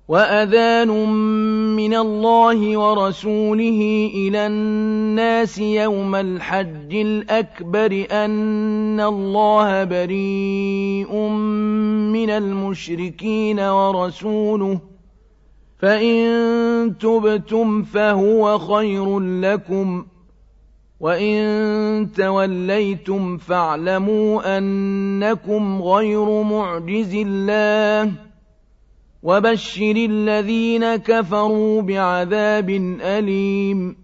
وأذان من الله ورسوله إلى الناس يوم الحج الأكبر أن الله بريء من المشركين ورسوله فإن تبتم فهو خير لكم وإن توليتم فاعلموا أنكم غير معجز الله وبشر الذين كفروا بعذاب أليم